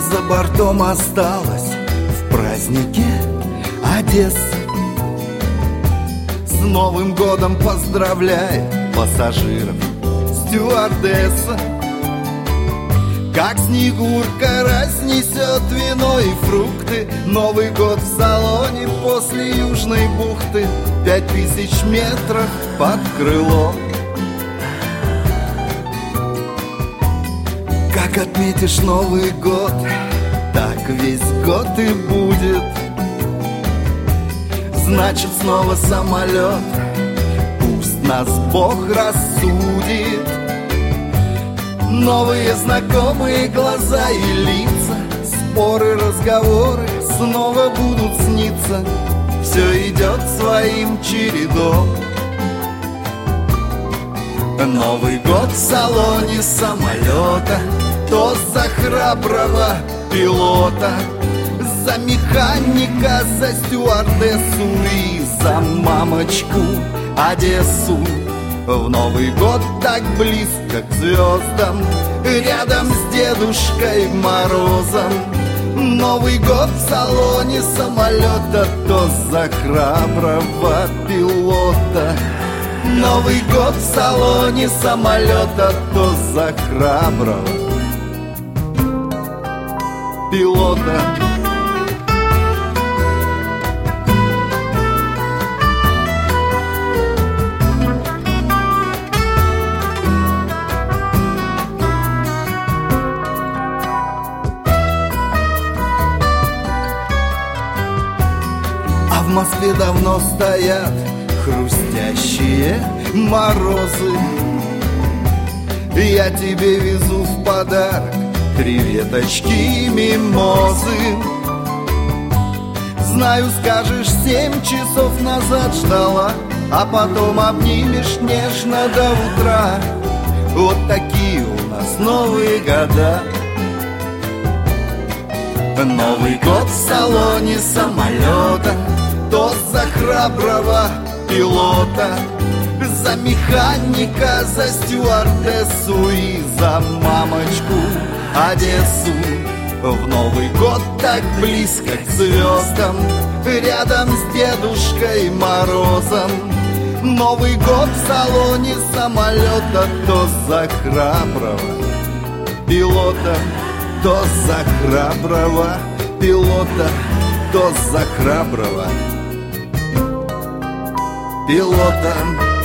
за бортом осталась в празднике Одесса. С Новым годом поздравляет пассажиров стюардесса. Как Снегурка разнесет вино и фрукты, Новый год в салоне после Южной бухты, 5000 метров под крылом. Как отметишь Новый год, так весь год и будет. Значит, снова самолет, пусть нас Бог рассудит. Новые знакомые глаза и лица, споры, разговоры снова будут сниться. Все идет своим чередом. Новый год в салоне самолета, тост за храброго пилота, за механика, за стюардессу и за мамочку Одессу. В Новый год так близко к звездам, рядом с Дедушкой Морозом. Новый год в салоне самолета, тост за храброго пилота. Новый год в салоне самолета, тост за храброго пилота. А в Москве давно стоят хрустящие морозы. Я тебе везу в подарок креветочки, мимозы. Знаю, скажешь, 7 часов назад ждала, а потом обнимешь нежно до утра. Вот такие у нас новые года. Новый год в салоне самолета, тост за храброго пилота, за механика, за стюардессу и за мамочку Одессу. В Новый год так близко к звездам, рядом с Дедушкой Морозом. Новый год в салоне самолета, тост за храброго пилота, тост за храброго пилота, тост за храброго пилота.